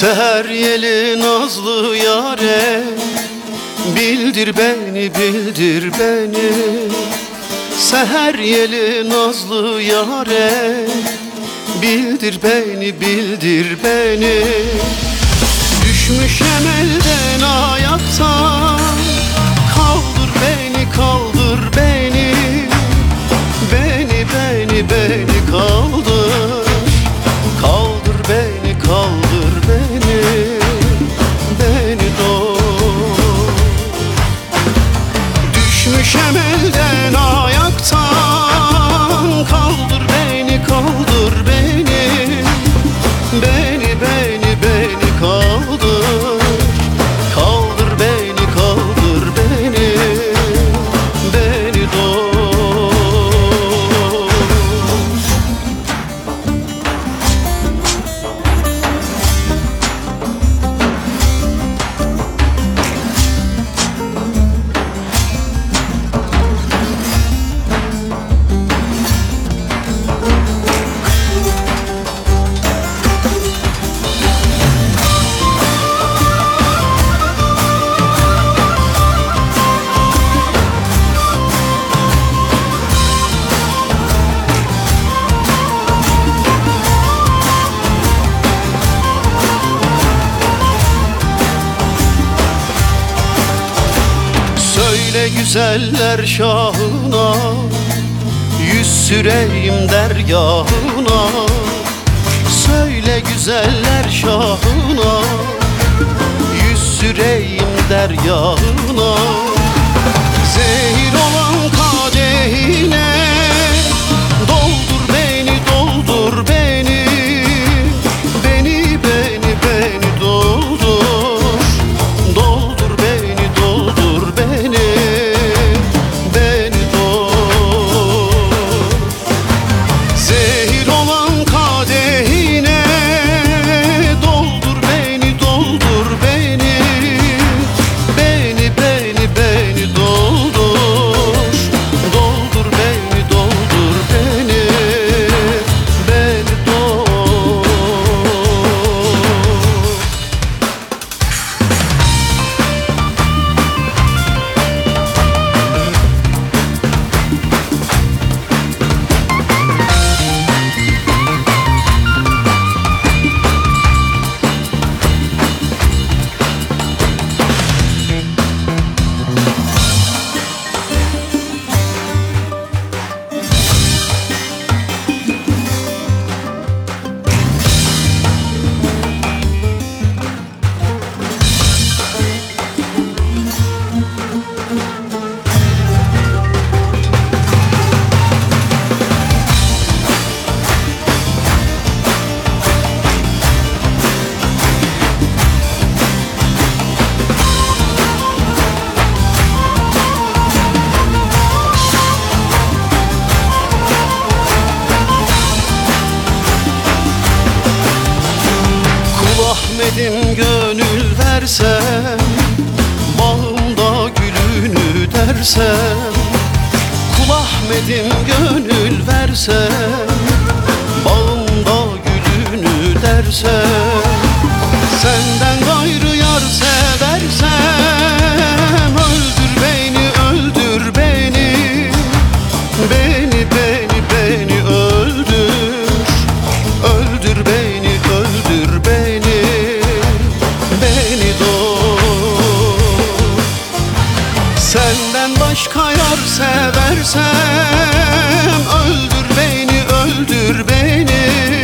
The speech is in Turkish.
Seher yeli nazlı yare, bildir beni, bildir beni. Seher yeli nazlı yare, bildir beni, bildir beni. Düşmüşem elden ayaktan, kaldır beni, kaldır beni. Beni, beni, beni kaldır. Kaldır beni, kaldır beni. Beni doğur. Düşmüşem elden ayaktan, kaldır beni, kaldır beni. Beni, beni, beni kaldır. Kaldır beni, kaldır beni. Beni doğur. Söyle güzeller şahına, yüz süreyim dergahına. Söyle güzeller şahına, yüz süreyim dergahına. Zehir olan kadehine, doldur beni, doldur beni. Beni, beni, beni doldur. Doldur beni, doldur beni. Beni doldur. Zehir olan kadehine, doldur beni, doldur beni. Beni, beni, beni doldur. Doldur beni, doldur beni. Beni doldur. Ahmet'im gönül versem, bağımda gülünü dersem. Kul Ahmet'im gönül versem, bağımda gülünü dersem. Senden gayrı yar seversem, öldür beni, öldür beni. Beni, beni, beni öldür. Öldür beni, öldür beni. Beni doğur. Senden başka yar seversem, öldür beni, öldür beni.